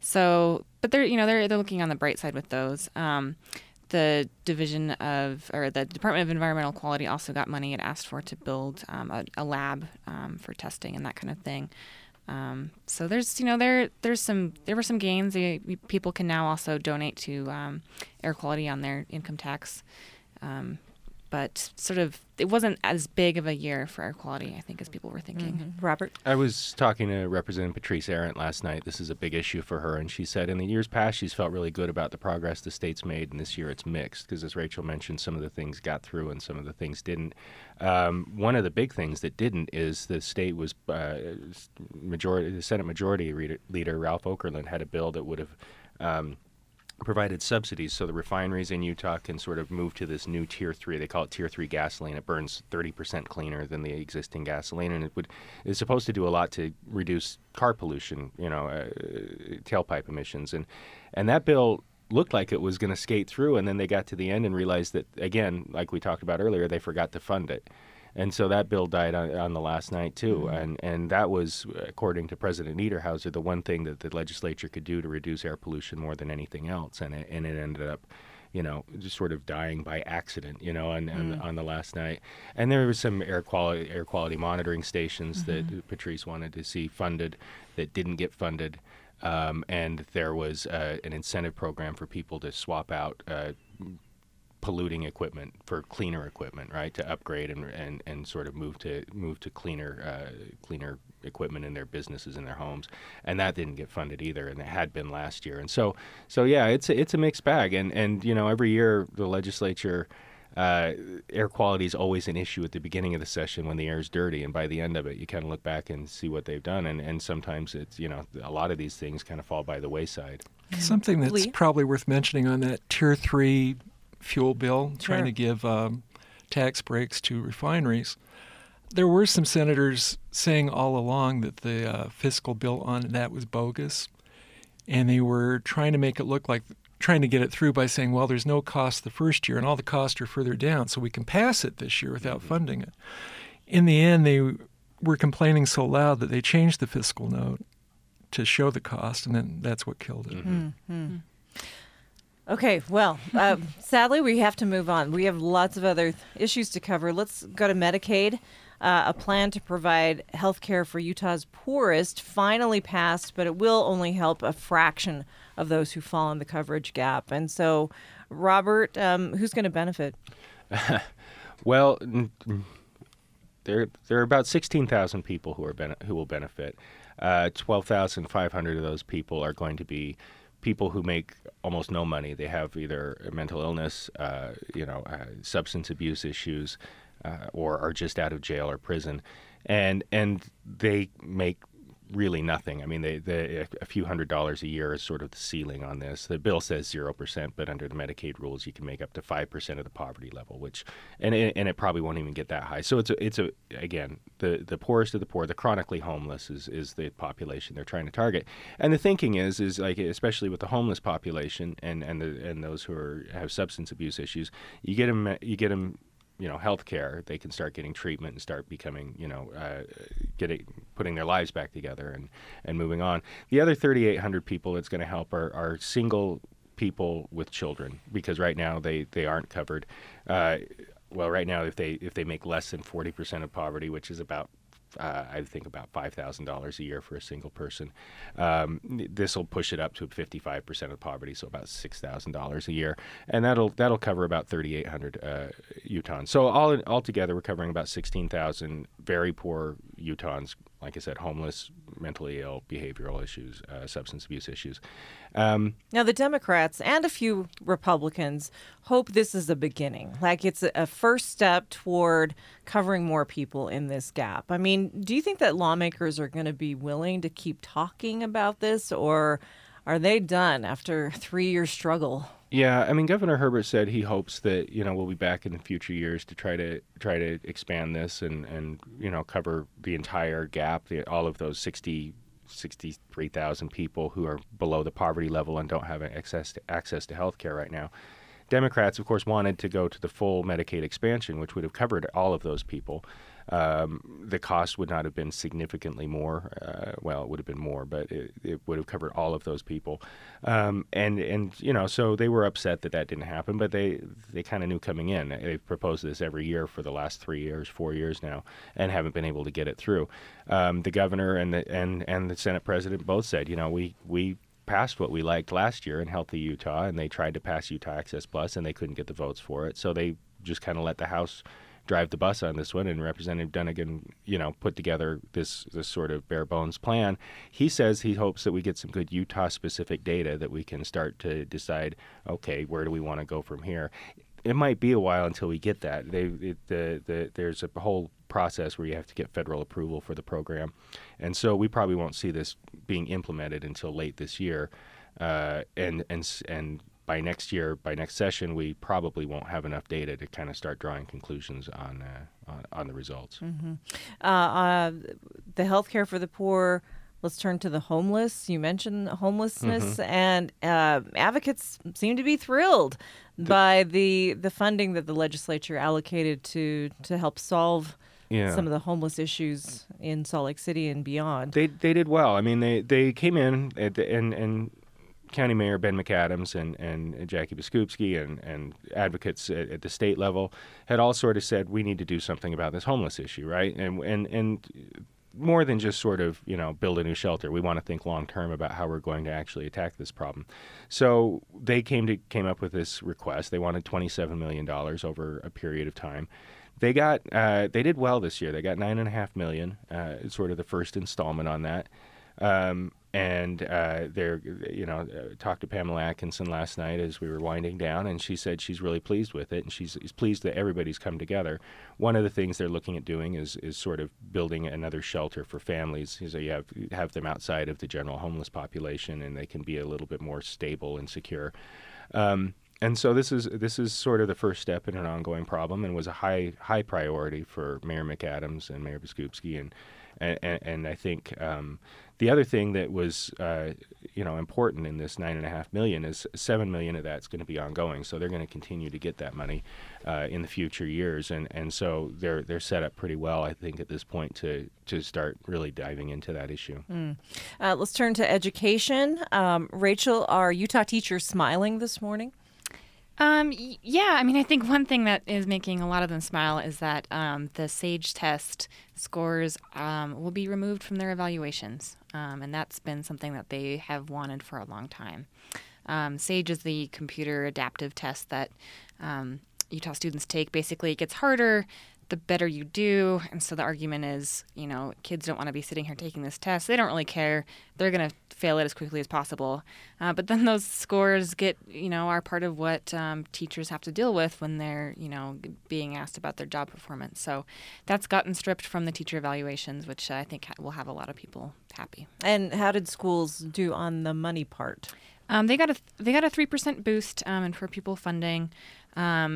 Speaker 4: So, but they're you know they're they're looking on the bright side with those. Um, the division of or the Department of Environmental Quality also got money it asked for to build um, a, a lab um, for testing and that kind of thing. Um, so there's, you know, there there's some there were some gains. They, people can now also donate to um, air quality on their income tax, um, but sort of it wasn't as big of a year for air quality, I think, as people were thinking.
Speaker 1: Mm-hmm. Robert?
Speaker 2: I was talking to Representative Patrice Arent last night. This is a big issue for her, and she said in the years past she's felt really good about the progress the state's made, and this year it's mixed because, as Rachel mentioned, some of the things got through and some of the things didn't. Um, one of the big things that didn't is the state was uh, majority. The Senate Majority Leader Ralph Okerlund had a bill that would have um, provided subsidies so the refineries in Utah can sort of move to this new tier three. They call it tier three gasoline. It burns thirty percent cleaner than the existing gasoline, and it would is supposed to do a lot to reduce car pollution, you know, uh, tailpipe emissions, and and that bill looked like it was going to skate through, and then they got to the end and realized that, again, like we talked about earlier, they forgot to fund it. And so that bill died on, on the last night, too. Mm-hmm. And and that was, according to President Niederhauser, the one thing that the legislature could do to reduce air pollution more than anything else. And it, and it ended up, you know, just sort of dying by accident, you know, on, mm-hmm. on, on the last night. And there was some air quality air quality monitoring stations mm-hmm. that Patrice wanted to see funded that didn't get funded. Um, and there was uh, an incentive program for people to swap out uh, polluting equipment for cleaner equipment, right? To upgrade and and, and sort of move to move to cleaner uh, cleaner equipment in their businesses and their homes, and that didn't get funded either, and it had been last year. And so so yeah, it's a, it's a mixed bag, and and you know every year the legislature. Uh, air quality is always an issue at the beginning of the session when the air is dirty, and by the end of it, you kind of look back and see what they've done, and, and sometimes it's, you know, a lot of these things kind of fall by the wayside.
Speaker 3: Something that's
Speaker 1: Lee?
Speaker 3: probably worth mentioning on that Tier three fuel bill,
Speaker 1: Sure.
Speaker 3: trying to give um, tax breaks to refineries. There were some senators saying all along that the uh, fiscal bill on that was bogus, and they were trying to make it look like trying to get it through by saying, well, there's no cost the first year and all the costs are further down, so we can pass it this year without mm-hmm. funding it. In the end, they were complaining so loud that they changed the fiscal note to show the cost, and then that's what killed it.
Speaker 1: Mm-hmm. Mm-hmm. Okay, well, uh, sadly, we have to move on. We have lots of other issues to cover. Let's go to Medicaid. Uh, a plan to provide health care for Utah's poorest finally passed, but it will only help a fraction of those who fall in the coverage gap. And so, Robert, um, who's going to benefit?
Speaker 2: Well, there there are about sixteen thousand people who are bene- who will benefit. Uh, twelve thousand five hundred of those people are going to be people who make almost no money. They have either a mental illness, uh, you know, uh, substance abuse issues, uh, or are just out of jail or prison, and and they make really nothing. I mean, they, they a few hundred dollars a year is sort of the ceiling on this. The bill says zero percent, but under the Medicaid rules, you can make up to five percent of the poverty level, which and it, and it probably won't even get that high. So it's a it's a again the the poorest of the poor, the chronically homeless is is the population they're trying to target. And the thinking is is like especially with the homeless population and and the and those who are have substance abuse issues, you get them you get them. you know, health care, they can start getting treatment and start becoming, you know, uh, getting, putting their lives back together and, and moving on. The other thirty-eight hundred people it's going to help are, are single people with children, because right now they, they aren't covered. Uh, well, right now, if they if they make less than forty percent of poverty, which is about Uh, I think about five thousand dollars a year for a single person. Um, this will push it up to fifty-five percent of poverty, so about six thousand dollars a year, and that'll that'll cover about thirty-eight hundred uh, Utahns. So all in, altogether, we're covering about sixteen thousand very poor Utahns. Like I said, homeless, mentally ill, behavioral issues, uh, substance abuse issues. Um,
Speaker 1: now, the Democrats and a few Republicans hope this is a beginning, like it's a, a first step toward covering more people in this gap. I mean, do you think that lawmakers are going to be willing to keep talking about this, or are they done after a three-year struggle?
Speaker 2: Yeah, I mean, Governor Herbert said he hopes that, you know, we'll be back in the future years to try to try to expand this and, and you know, cover the entire gap, the, all of those sixty, sixty-three thousand people who are below the poverty level and don't have access to, access to health care right now. Democrats, of course, wanted to go to the full Medicaid expansion, which would have covered all of those people. Um, the cost would not have been significantly more. Uh, well, it would have been more, but it, it would have covered all of those people. Um, and, and, you know, so they were upset that that didn't happen, but they, they kind of knew coming in. They've proposed this every year for the last three years, four years now, and haven't been able to get it through. Um, the governor and the, and, and the Senate president both said, you know, we, we passed what we liked last year in Healthy Utah, and they tried to pass Utah Access Plus, and they couldn't get the votes for it. So they just kind of let the House drive the bus on this one, and Representative Dunnigan, you know, put together this this sort of bare bones plan. He says he hopes that we get some good Utah-specific data that we can start to decide, okay, where do we want to go from here? It might be a while until we get that. They, it, the, the, there's a whole process where you have to get federal approval for the program, and so we probably won't see this being implemented until late this year, uh, and and and. By next year, by next session, we probably won't have enough data to kind of start drawing conclusions on uh, on, on the results.
Speaker 1: Mm-hmm. Uh, uh, the healthcare for the poor. Let's turn to the homeless. You mentioned homelessness, mm-hmm. and uh, advocates seem to be thrilled the, by the the funding that the legislature allocated to to help solve yeah. some of the homeless issues in Salt Lake City and beyond.
Speaker 2: They they did well. I mean, they they came in at the, and and. County Mayor Ben McAdams and, and Jackie Biskupski and, and advocates at, at the state level had all sort of said, we need to do something about this homeless issue, right? And and and more than just sort of, you know, build a new shelter. We want to think long term about how we're going to actually attack this problem. So they came to came up with this request. They wanted twenty-seven million dollars over a period of time. They got uh, they did well this year. They got nine and a half million. Uh, it's sort of the first installment on that. Um, and uh, they're, you know, uh, talked to Pamela Atkinson last night as we were winding down, and she said she's really pleased with it, and she's, she's pleased that everybody's come together. One of the things they're looking at doing is is sort of building another shelter for families, so you have have them outside of the general homeless population, and they can be a little bit more stable and secure. Um, and so this is this is sort of the first step in an ongoing problem, and was a high high priority for Mayor McAdams and Mayor Biskupski, and and, and I think. Um, The other thing that was, uh, you know, important in this nine and a half million is seven million of that's going to be ongoing. So they're going to continue to get that money uh, in the future years, and, and so they're they're set up pretty well, I think, at this point to to start really diving into that issue.
Speaker 1: Mm. Uh, let's turn to education. Um, Rachel, are Utah teachers smiling this morning?
Speaker 4: Um, y- yeah, I mean, I think one thing that is making a lot of them smile is that um, the SAGE test scores um, will be removed from their evaluations, um, and that's been something that they have wanted for a long time. Um, SAGE is the computer adaptive test that um, Utah students take. Basically, it gets harder the better you do, and so the argument is, you know, kids don't want to be sitting here taking this test. They don't really care. They're going to fail it as quickly as possible. Uh, but then those scores get, you know, are part of what um, teachers have to deal with when they're, you know, being asked about their job performance. So that's gotten stripped from the teacher evaluations, which I think will have a lot of people happy.
Speaker 1: And how did schools do on the money part?
Speaker 4: Um, they got a they got a three percent boost, um, and for pupil funding. Um,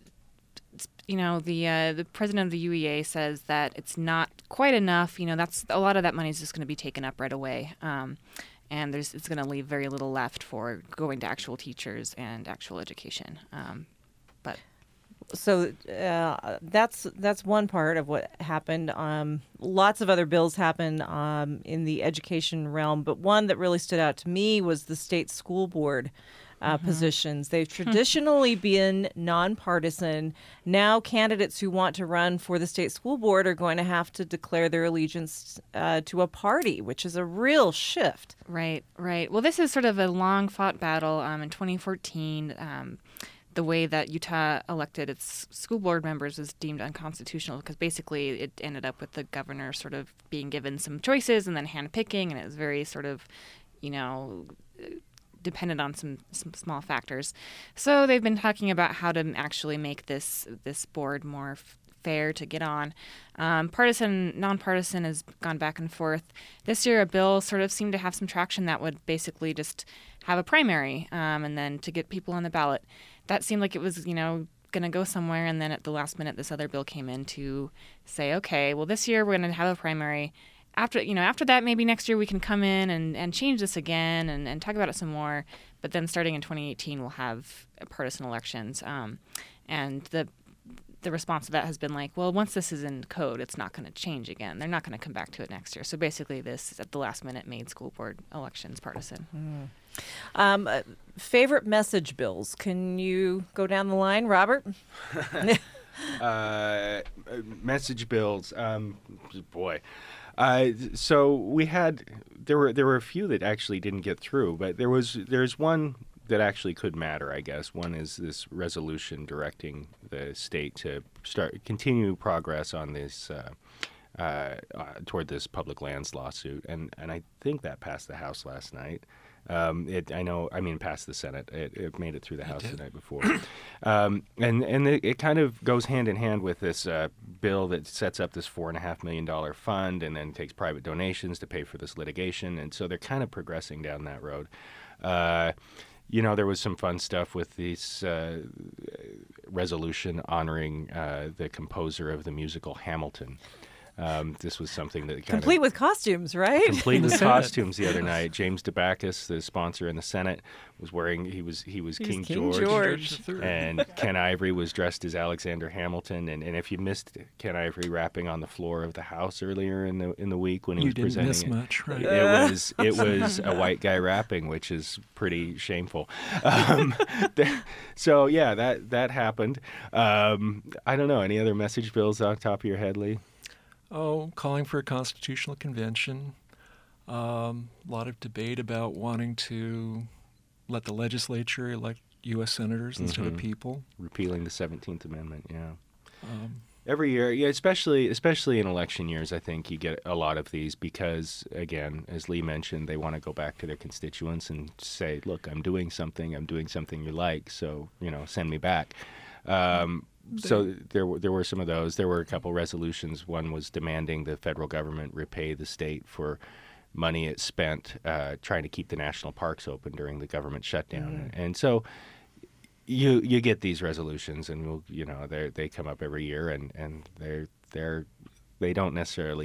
Speaker 4: You know, the uh, the president of the U E A says that it's not quite enough. You know, that's a lot of that money is just going to be taken up right away, um, and there's it's going to leave very little left for going to actual teachers and actual education. Um, but
Speaker 1: So uh, that's that's one part of what happened. Um, lots of other bills happened um, in the education realm, but one that really stood out to me was the state school board uh, mm-hmm. positions. They've traditionally been nonpartisan. Now candidates who want to run for the state school board are going to have to declare their allegiance uh, to a party, which is a real shift.
Speaker 4: Right, right. Well, this is sort of a long-fought battle. Um, in twenty fourteen, um, the way that Utah elected its school board members was deemed unconstitutional because basically it ended up with the governor sort of being given some choices and then hand-picking, and it was very sort of, you know, dependent on some, some small factors. So they've been talking about how to actually make this this board more f- fair to get on. Um, partisan, nonpartisan has gone back and forth. This year, a bill sort of seemed to have some traction that would basically just have a primary um, and then to get people on the ballot. That seemed like it was, you know, going to go somewhere, and then at the last minute, this other bill came in to say, okay, well, this year we're going to have a primary. After, you know, after that, maybe next year we can come in and, and change this again and, and talk about it some more. But then starting in twenty eighteen, we'll have partisan elections. Um, and the the response to that has been like, well, once this is in code, it's not going to change again. They're not going to come back to it next year. So basically this, at the last minute, made school board elections partisan.
Speaker 1: Mm. Um, uh, favorite message bills? Can you go down the line, Robert?
Speaker 2: uh, message bills. Um, boy. Uh, so we had there were there were a few that actually didn't get through, but there was there's one that actually could matter, I guess. One is this resolution directing the state to start continue progress on this uh, uh, uh, toward this public lands lawsuit, and and I think that passed the House last night. Um, it, I know, I mean, past the Senate. It, it made it through the House the night before. um, and and it, it kind of goes hand in hand with this uh, bill that sets up this four point five million dollars fund and then takes private donations to pay for this litigation. And so they're kind of progressing down that road. Uh, you know, there was some fun stuff with this uh, resolution honoring uh, the composer of the musical Hamilton. Um, this was something that kind
Speaker 1: complete
Speaker 2: of,
Speaker 1: with costumes, right?
Speaker 2: Complete with costumes the other night. James DeBacchus, the sponsor in the Senate, was wearing he was he was
Speaker 1: He's
Speaker 2: King,
Speaker 1: King
Speaker 2: George,
Speaker 1: George.
Speaker 2: and Ken Ivory was dressed as Alexander Hamilton. And, and if you missed Ken Ivory rapping on the floor of the House earlier in the in the week when he
Speaker 3: you
Speaker 2: was
Speaker 3: didn't
Speaker 2: presenting
Speaker 3: miss
Speaker 2: it,
Speaker 3: much, right?
Speaker 2: it was it was a white guy rapping, which is pretty shameful. Um, so yeah, that that happened. Um, I don't know. Any other message bills on top of your head, Lee?
Speaker 3: Oh, calling for a constitutional convention. Um, a lot of debate about wanting to let the legislature elect U S senators mm-hmm. instead of people.
Speaker 2: Repealing the seventeenth Amendment, yeah.
Speaker 3: Um,
Speaker 2: Every year, yeah, especially especially in election years, I think you get a lot of these because, again, as Lee mentioned, they want to go back to their constituents and say, look, I'm doing something, I'm doing something you like, so, you know, send me back. Um, So there were there were some of those. There were a couple resolutions. One was demanding the federal government repay the state for money it spent uh, trying to keep the national parks open during the government shutdown. Mm. And so you you get these resolutions, and we'll, you know they they come up every year, and and they're they're they don't necessarily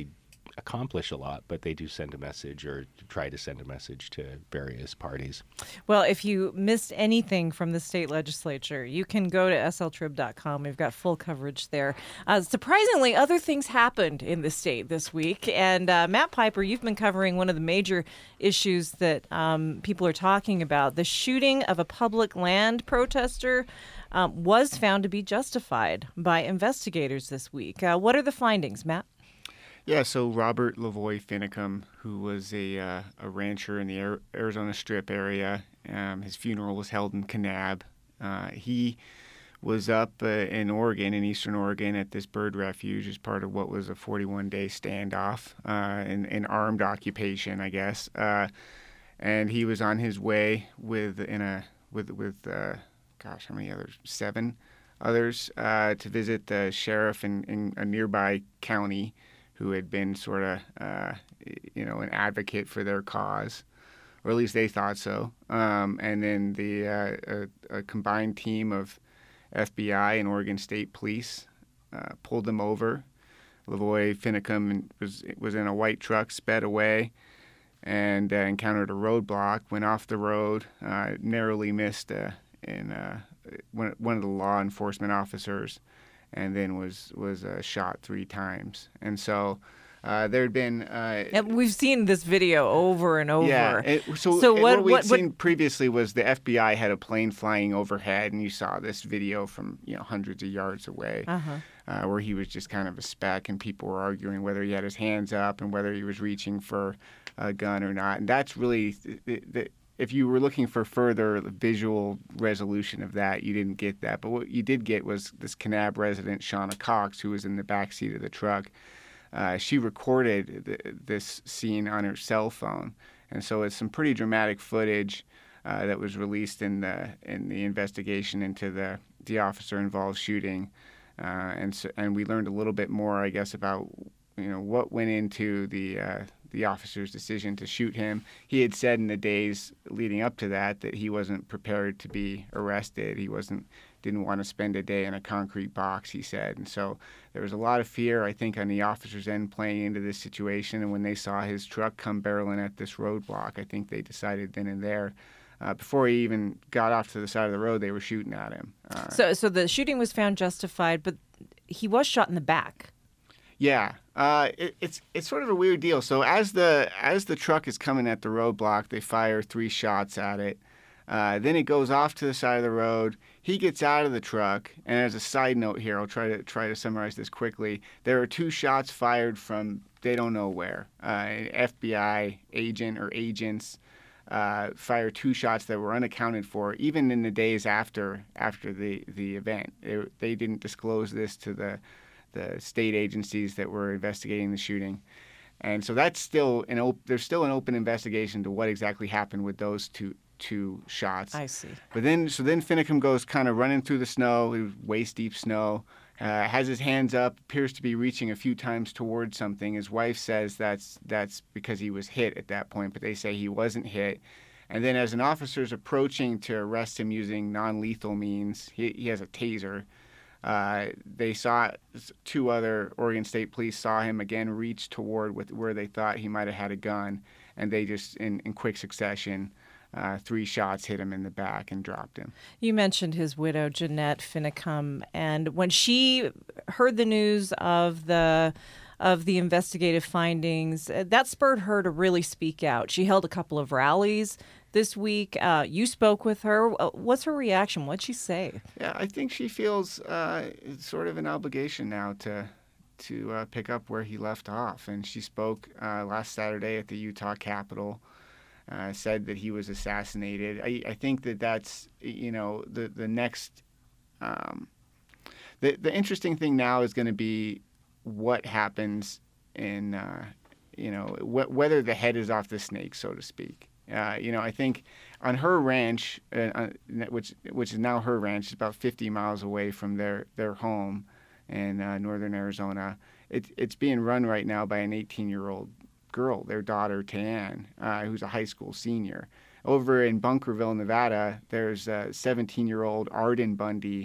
Speaker 2: accomplish a lot, but they do send a message or try to send a message to various parties.
Speaker 1: Well, if you missed anything from the state legislature, you can go to S L trib dot com. We've got full coverage there. Uh, surprisingly, other things happened in the state this week. And uh, Matt Piper, you've been covering one of the major issues that um, people are talking about. The shooting of a public land protester um, was found to be justified by investigators this week. Uh, what are the findings, Matt?
Speaker 5: Yeah, so Robert Lavoy Finicum, who was a uh, a rancher in the Arizona Strip area, um, his funeral was held in Kanab. Uh, he was up uh, in Oregon, in eastern Oregon, at this bird refuge as part of what was a forty-one day standoff, uh, an, an armed occupation, I guess. Uh, and he was on his way with in a with with uh, gosh, how many others? Seven others uh, to visit the sheriff in, in a nearby county, who had been sort of, uh, you know, an advocate for their cause, or at least they thought so. Um, and then the uh, a, a combined team of F B I and Oregon State Police uh, pulled them over. Lavoy Finicum was was in a white truck, sped away, and uh, encountered a roadblock. Went off the road, uh, narrowly missed uh, in uh, one one of the law enforcement officers, and then was was uh, shot three times. And so uh, there had been... Uh,
Speaker 1: And we've seen this video over and over.
Speaker 5: Yeah. It, so
Speaker 1: So
Speaker 5: what,
Speaker 1: what-
Speaker 5: what we'd
Speaker 1: what- what-
Speaker 5: seen previously was the F B I had a plane flying overhead, and you saw this video from you know hundreds of yards away,
Speaker 1: Uh-huh.
Speaker 5: uh, where he was just kind of a speck, and people were arguing whether he had his hands up and whether he was reaching for a gun or not. And that's really... The, the, if you were looking for further visual resolution of that, you didn't get that. But what you did get was this Kanab resident, Shauna Cox, who was in the back seat of the truck. Uh, she recorded th- this scene on her cell phone, and so it's some pretty dramatic footage uh, that was released in the in the investigation into the the officer-involved shooting, uh, and so, and we learned a little bit more, I guess, about you know what went into the uh, the officer's decision to shoot him. He had said in the days leading up to that that he wasn't prepared to be arrested. He wasn't didn't want to spend a day in a concrete box, he said. And so there was a lot of fear, I think, on the officer's end playing into this situation. And when they saw his truck come barreling at this roadblock, I think they decided then and there, uh, before he even got off to the side of the road, they were shooting at him. Uh,
Speaker 1: So, so the shooting was found justified, but he was shot in the back.
Speaker 5: Yeah, uh, it, it's it's sort of a weird deal. So as the as the truck is coming at the roadblock, they fire three shots at it. Uh, then it goes off to the side of the road. He gets out of the truck, and as a side note here, I'll try to try to summarize this quickly. There are two shots fired from they don't know where. Uh, an F B I agent or agents uh, fired two shots that were unaccounted for, even in the days after after the the event. It, they didn't disclose this to the the state agencies that were investigating the shooting. And so that's still an op- there's still an open investigation to what exactly happened with those two two shots.
Speaker 1: I see.
Speaker 5: But then so then Finicum goes kind of running through the snow, it was waist deep snow, uh, has his hands up, appears to be reaching a few times towards something. His wife says that's that's because he was hit at that point, but they say he wasn't hit. And then as an officer's approaching to arrest him using non-lethal means, he, he has a taser. Uh, they saw two other Oregon State Police saw him again reach toward with where they thought he might have had a gun, and they just, in, in quick succession, uh, three shots hit him in the back and dropped him.
Speaker 1: You mentioned his widow, Jeanette Finicum, and when she heard the news of the of the investigative findings, uh, that spurred her to really speak out. She held a couple of rallies this week. Uh, you spoke with her. Uh, What's her reaction? What'd she say?
Speaker 5: Yeah, I think she feels uh, it's sort of an obligation now to to uh, pick up where he left off. And she spoke uh, last Saturday at the Utah Capitol, uh, said that he was assassinated. I, I think that that's, you know, the, the next... Um, the, the interesting thing now is going to be what happens in, uh, you know, wh- whether the head is off the snake, so to speak. Uh, you know, I think on her ranch, uh, which which is now her ranch, is about fifty miles away from their, their home in uh, northern Arizona. It, it's being run right now by an eighteen-year-old girl, their daughter, Tan, uh, who's a high school senior. Over in Bunkerville, Nevada, there's a seventeen-year-old Arden Bundy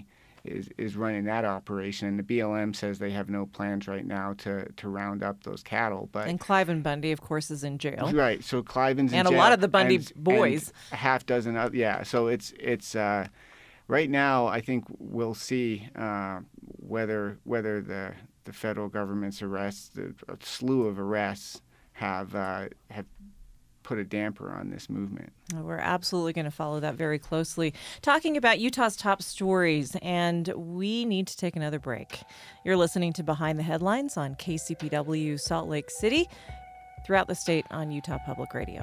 Speaker 5: is is running that operation. And the B L M says they have no plans right now to to round up those cattle. But
Speaker 1: And Cliven Bundy, of course, is in jail.
Speaker 5: right, so Cliven's in
Speaker 1: And a
Speaker 5: jail,
Speaker 1: lot of the Bundy
Speaker 5: and-
Speaker 1: boys.
Speaker 5: and a half dozen other, yeah. So it's it's uh, right now. I think we'll see uh, whether whether the the federal government's arrests, the a slew of arrests, have uh, have put a damper on this movement.
Speaker 1: We're absolutely going to follow that very closely. Talking about Utah's top stories, and we need to take another break. You're listening to Behind the Headlines on K C P W Salt Lake City, throughout the state on Utah Public Radio.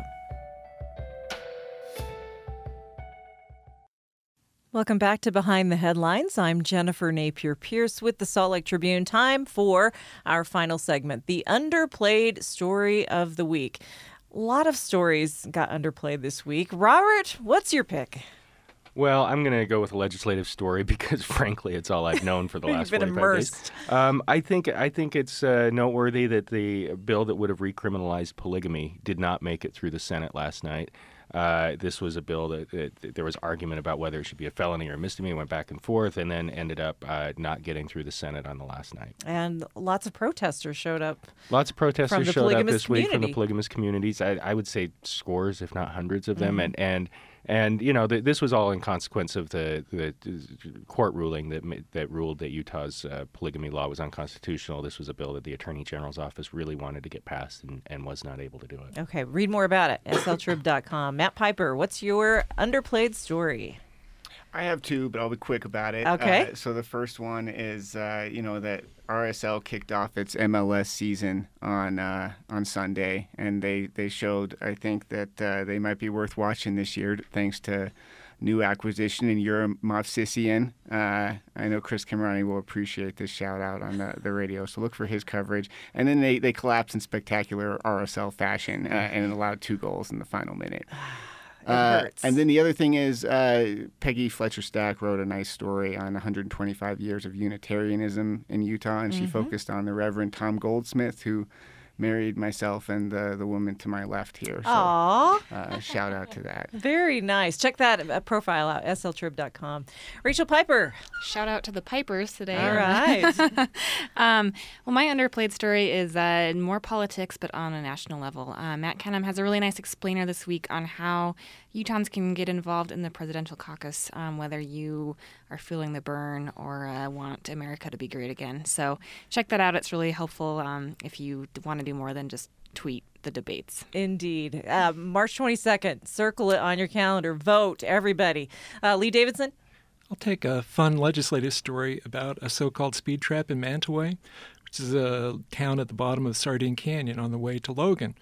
Speaker 1: Welcome back to Behind the Headlines. I'm Jennifer Napier-Pierce with the Salt Lake Tribune. Time for our final segment, the underplayed story of the week. A lot of stories got underplayed this week. Robert, what's your pick?
Speaker 2: Well, I'm going to go with a legislative story because, frankly, it's all I've known for the last
Speaker 1: You've been
Speaker 2: forty-five days.
Speaker 1: immersed.
Speaker 2: Um, I think I think it's uh, noteworthy that the bill that would have recriminalized polygamy did not make it through the Senate last night. Uh, this was a bill that, that, that there was argument about whether it should be a felony or a misdemeanor, went back and forth, and then ended up uh, not getting through the Senate on the last night.
Speaker 1: And lots of protesters showed up.
Speaker 2: Lots of protesters
Speaker 1: From the
Speaker 2: showed up
Speaker 1: polygamous
Speaker 2: this week from the
Speaker 1: community.
Speaker 2: polygamous communities. I, I would say scores, if not hundreds of them.
Speaker 1: Mhm.
Speaker 2: And, and and you know, th- this was all in consequence of the, the court ruling that ma- that ruled that Utah's uh, polygamy law was unconstitutional. This was a bill that the Attorney General's office really wanted to get passed and, and was not able to do it.
Speaker 1: Okay, read more about it, S L trib dot com. Matt Piper, what's your underplayed story?
Speaker 5: I have two, but I'll be quick about it.
Speaker 1: Okay.
Speaker 5: Uh, so the first one is, uh, you know, that R S L kicked off its M L S season on uh, on Sunday, and they, they showed, I think, that uh, they might be worth watching this year, thanks to new acquisition in Yura Movsisian. Uh, I know Chris Camerani will appreciate this shout out on the, the radio, so look for his coverage. And then they, they collapsed in spectacular R S L fashion uh, and allowed two goals in the final minute.
Speaker 1: It
Speaker 5: Uh,
Speaker 1: hurts.
Speaker 5: and then the other thing is, uh, Peggy Fletcher Stack wrote a nice story on one hundred twenty-five years of Unitarianism in Utah, and she
Speaker 1: Mhm.
Speaker 5: focused on the Reverend Tom Goldsmith, who married myself and the the woman to my left here. So,
Speaker 1: Aw,
Speaker 5: uh, shout out to that.
Speaker 1: very nice. Check that uh, profile out, S L trib dot com. Rachel Piper.
Speaker 4: Shout out to the Pipers today.
Speaker 1: All right.
Speaker 4: um, well, my underplayed story is uh, more politics, but on a national level. Uh, Matt Kenham has a really nice explainer this week on how Utahns can get involved in the presidential caucus, um, whether you are feeling the burn or uh, want America to be great again. So check that out. It's really helpful um, if you want to do more than just tweet the debates.
Speaker 1: Indeed. Uh, March twenty-second. Circle it on your calendar. Vote, everybody. Uh, Lee Davidson.
Speaker 3: I'll take a fun legislative story about a so-called speed trap in Mantaway, which is a town at the bottom of Sardine Canyon on the way to Logan.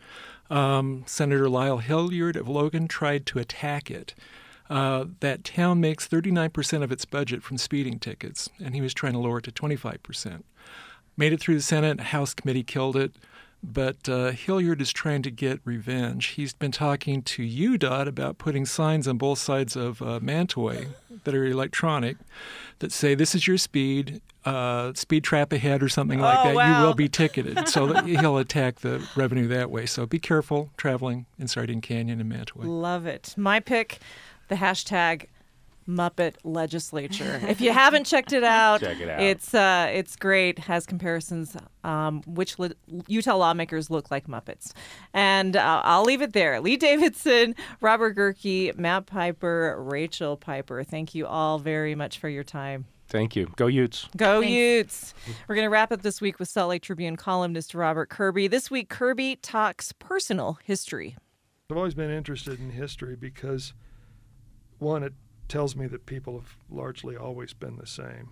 Speaker 3: Um, Senator Lyle Hilliard of Logan tried to attack it. Uh, that town makes thirty-nine percent of its budget from speeding tickets, and he was trying to lower it to twenty-five percent. Made it through the Senate, House committee killed it, but uh, Hilliard is trying to get revenge. He's been talking to U D O T about putting signs on both sides of uh, Mantaway that are electronic that say, this is your speed, uh, speed trap ahead or something like
Speaker 1: Oh,
Speaker 3: that.
Speaker 1: wow.
Speaker 3: You will be ticketed. So that he'll attack the revenue that way. So be careful traveling in Sardine Canyon and Mantaway.
Speaker 1: Love it. My pick, the hashtag Muppet Legislature. If you haven't checked it out,
Speaker 2: Check it out.
Speaker 1: It's uh, it's great. Has comparisons um, which li- Utah lawmakers look like Muppets, and uh, I'll leave it there. Lee Davidson, Robert Gerke, Matt Piper, Rachel Piper. Thank you all very much for your time.
Speaker 2: Thank you. Go Utes.
Speaker 1: Go
Speaker 4: Thanks.
Speaker 1: Utes. We're going to wrap up this week with Salt Lake Tribune columnist Robert Kirby. This week, Kirby talks personal history.
Speaker 6: I've always been interested in history because, one, it tells me that people have largely always been the same.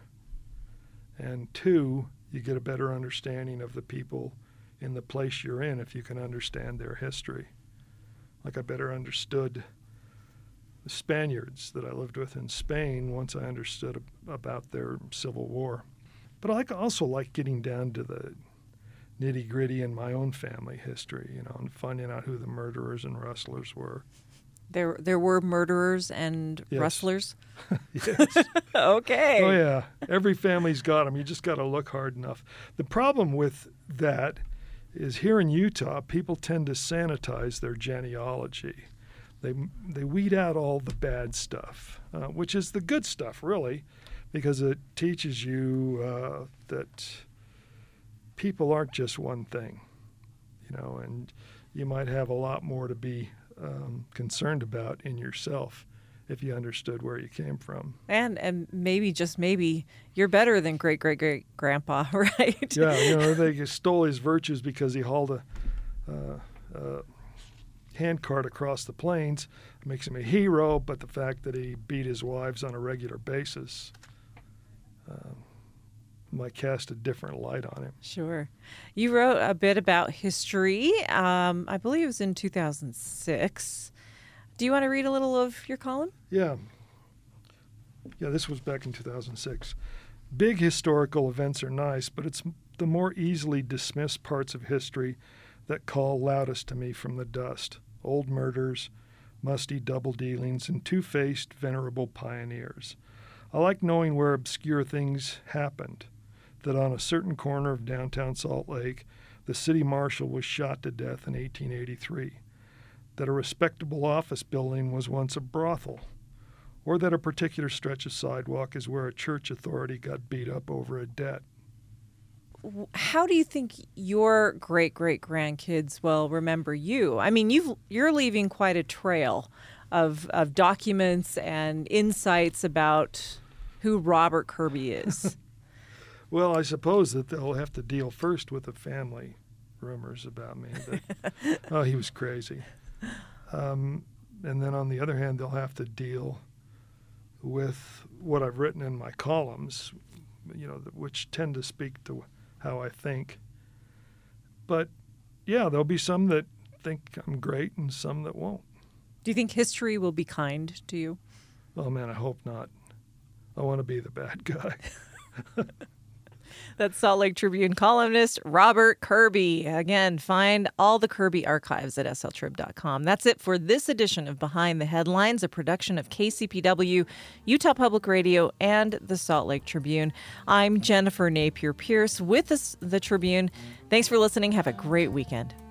Speaker 6: And two, you get a better understanding of the people in the place you're in if you can understand their history. Like I better understood the Spaniards that I lived with in Spain once I understood ab- about their civil war. But I also like getting down to the nitty-gritty in my own family history, you know, and finding out who the murderers and rustlers were.
Speaker 1: There, there were murderers and
Speaker 6: Yes.
Speaker 1: rustlers.
Speaker 6: Yes.
Speaker 1: Okay.
Speaker 6: Oh, yeah. Every family's got them. You just got to look hard enough. The problem with that is here in Utah, people tend to sanitize their genealogy. They they weed out all the bad stuff, uh, which is the good stuff, really. because it teaches you uh, that people aren't just one thing, you know, and you might have a lot more to be um, concerned about in yourself if you understood where you came from.
Speaker 1: And and maybe, just maybe, you're better than great-great-great-grandpa, right?
Speaker 6: Yeah, you know, they stole his virtues because he hauled a, uh, a handcart across the plains. It makes him a hero, but the fact that he beat his wives on a regular basis um, might cast a different light on him.
Speaker 1: Sure. You wrote a bit about history. Um, I believe it was in two thousand six. Do you want to read a little of your column?
Speaker 6: Yeah. Yeah, this was back in two thousand six. Big historical events are nice, but it's the more easily dismissed parts of history that call loudest to me from the dust. Old murders, musty double dealings, and two-faced venerable pioneers. I like knowing where obscure things happened, that on a certain corner of downtown Salt Lake, the city marshal was shot to death in eighteen eighty-three. That a respectable office building was once a brothel, or that a particular stretch of sidewalk is where a church authority got beat up over a debt.
Speaker 1: How do you think your great-great-grandkids will remember you? I mean, you've, you're leaving quite a trail of, of documents and insights about who Robert Kirby is.
Speaker 6: Well, I suppose that they'll have to deal first with the family rumors about me that, oh, he was crazy. Um, and then on the other hand, they'll have to deal with what I've written in my columns, you know, which tend to speak to how I think. But yeah, there'll be some that think I'm great and some that won't.
Speaker 1: Do you think history will be kind to you?
Speaker 6: Oh man, I hope not. I want to be the bad guy.
Speaker 1: That's Salt Lake Tribune columnist Robert Kirby. Again, find all the Kirby archives at S L trib dot com. That's it for this edition of Behind the Headlines, a production of K C P W, Utah Public Radio, and the Salt Lake Tribune. I'm Jennifer Napier Pierce with the, the Tribune. Thanks for listening. Have a great weekend.